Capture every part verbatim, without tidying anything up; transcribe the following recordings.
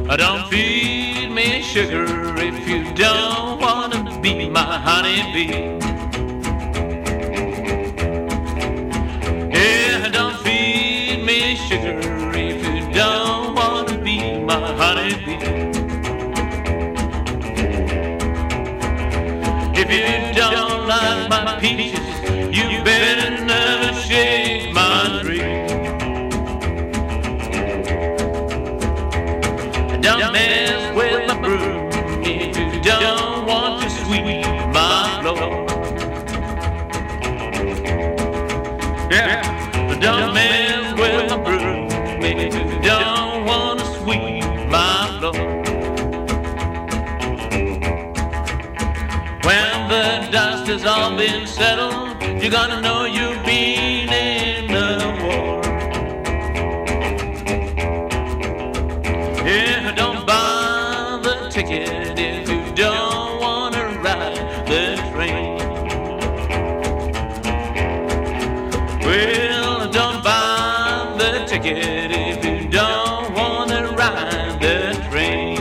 Don't feed me sugar if you don't want to be my honeybee. Yeah, don't feed me sugar if you don't want to be my honeybee. If you don't like my peaches, you better never shake my tree. Don't mess with my broom if you don't want to sweep my floor. Yeah, don't mess with my broom if you don't want to sweep my floor. When the dust has all been settled, you're gonna know you've been in a war. Yeah, don't buy the ticket if you don't wanna ride the train. Well, don't buy the ticket if you don't wanna ride the train.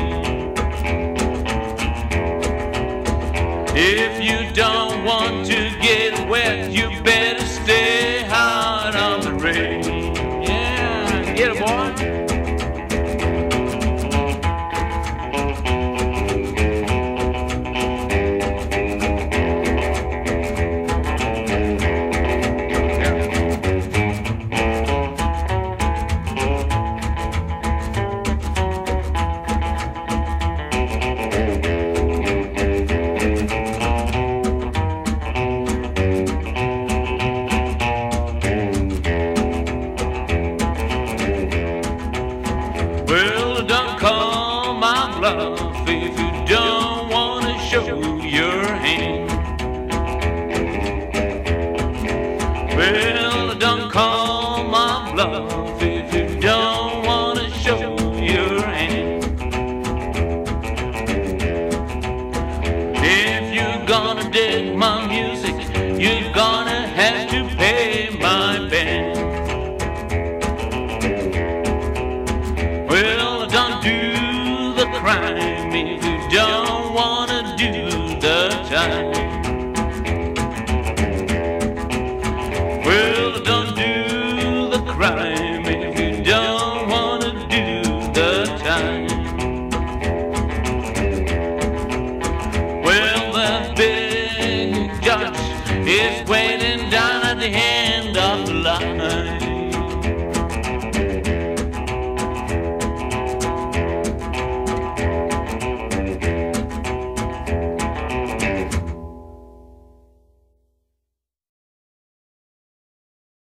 If you don't want to get wet, you better stay out on the rain. Yeah, get it, boy. Well, don't call my bluff if you don't want to show your hand. Well, don't call my bluff if you don't want to show your hand. If you're gonna dig my music, you're gonna have to pay my band. Well, don't do the crime if you don't want to do the time. Well, don't do the crime if you don't want to do the time. Well, the big judge is waiting down at the end